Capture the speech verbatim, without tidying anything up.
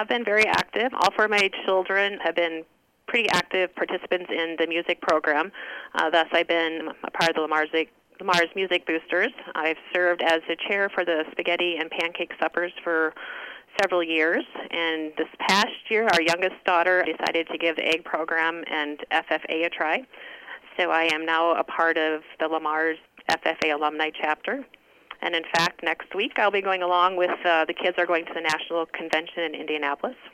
have been very active. All four of my children have been pretty active participants in the music program. Uh, thus, I've been a part of the Lamar's, Lamar's Music Boosters. I've served as the chair for the Spaghetti and Pancake Suppers for several years. And this past year, our youngest daughter decided to give the egg program and F F A a try. So I am now a part of the Lamar's F F A alumni chapter. And in fact, next week I'll be going along with uh, the kids are going to the National Convention in Indianapolis.